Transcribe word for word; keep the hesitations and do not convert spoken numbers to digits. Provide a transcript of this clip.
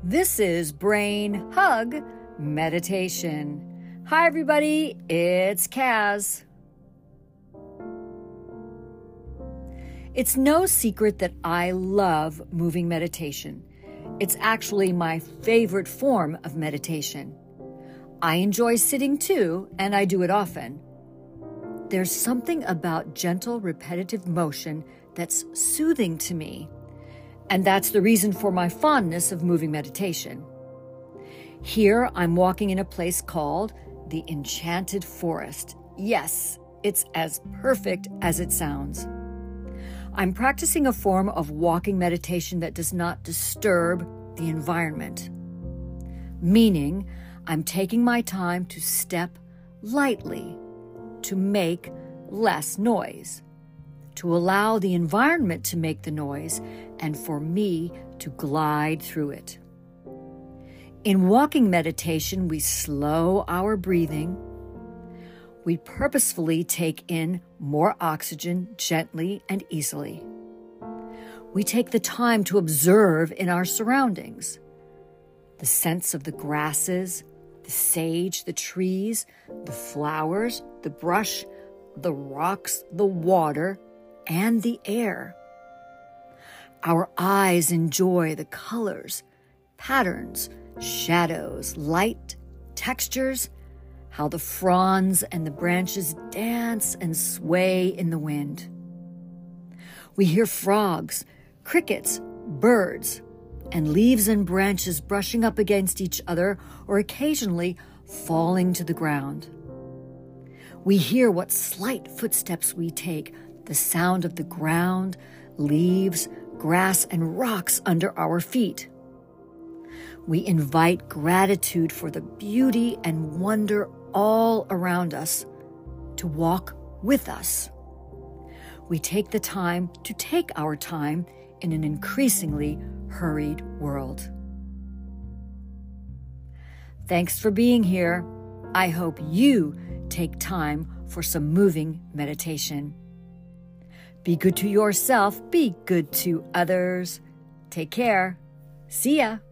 This is Brain Hug Meditation. Hi, everybody. It's Kaz. It's no secret that I love moving meditation. It's actually my favorite form of meditation. I enjoy sitting too, and I do it often. There's something about gentle, repetitive motion that's soothing to me. And that's the reason for my fondness of moving meditation. Here, I'm walking in a place called the Enchanted Forest. Yes, it's as perfect as it sounds. I'm practicing a form of walking meditation that does not disturb the environment. Meaning, I'm taking my time to step lightly, to make less noise, to allow the environment to make the noise, and for me to glide through it. In walking meditation, we slow our breathing. We purposefully take in more oxygen gently and easily. We take the time to observe in our surroundings, the scents of the grasses, the sage, the trees, the flowers, the brush, the rocks, the water, and the air. Our eyes enjoy the colors, patterns, shadows, light, textures, how the fronds and the branches dance and sway in the wind. We hear frogs, crickets, birds, and leaves and branches brushing up against each other or occasionally falling to the ground. We hear what slight footsteps we take, the sound of the ground, leaves, grass, and rocks under our feet. We invite gratitude for the beauty and wonder all around us to walk with us. We take the time to take our time in an increasingly hurried world. Thanks for being here. I hope you take time for some moving meditation. Be good to yourself. Be good to others. Take care. See ya.